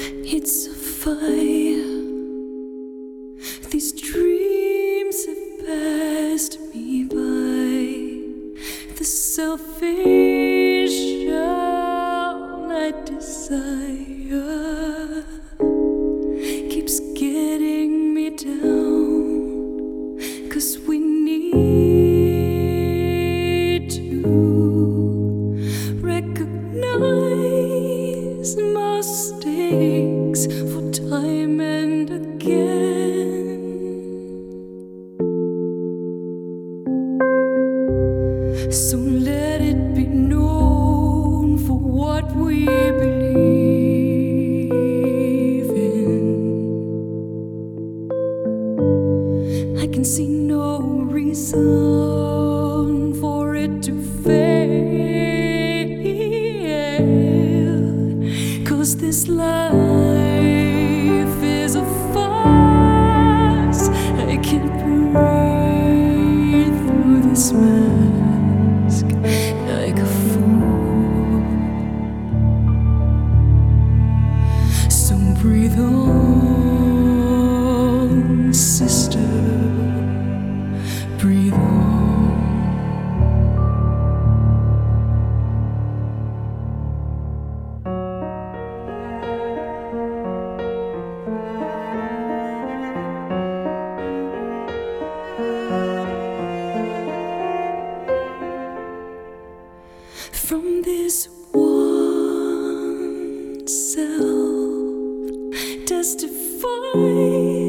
It's a fire. These dreams have passed me by. The selfish all I desire keeps getting me down, 'cause we need to recognize mistakes for time and again. So let it be known for what we believe in. I can see no reason for it to fail, 'cause this life is a farce. I can't breathe through this mask like a fool. So breathe on, sister, breathe on. From this one self testify